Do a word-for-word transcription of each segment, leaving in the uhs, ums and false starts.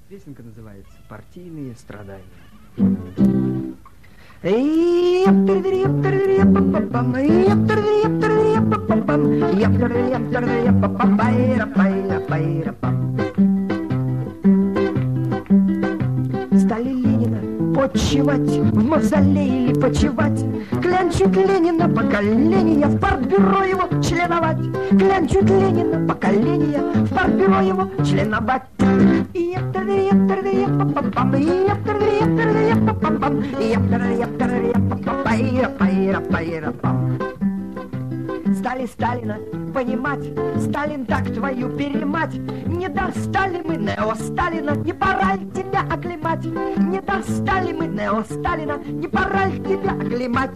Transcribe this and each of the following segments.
Песенка называется «Партийные страдания». Стали Ленина почивать, в мавзолее или почивать, клянчут Ленина поколения, в партбюро его членовать, клянчут Ленина поколения, в партбюро его членовать. Стали Сталина понимать, Сталин так твою перемать, не достали мы Нео Сталина, не пора ли тебя оклемать, не достали мы Нео Сталина, не пора ли тебя оклемать.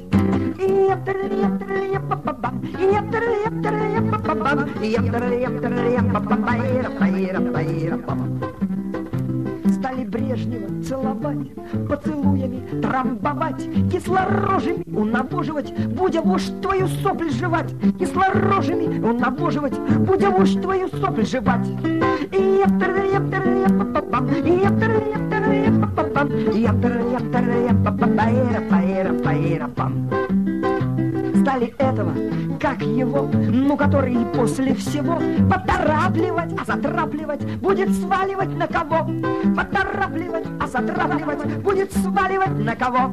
Стали Брежнева целовать, поцелуями трамбовать, кислорожами унавоживать, будя вождь твою сопль жевать, кислорожами унавоживать, будя вождь твою сопль жевать. Стали этого, как его, ну который после всего поторапливать, а затрапливать будет сваливать на кого? Поторапливать, а затрапливать будет сваливать на кого?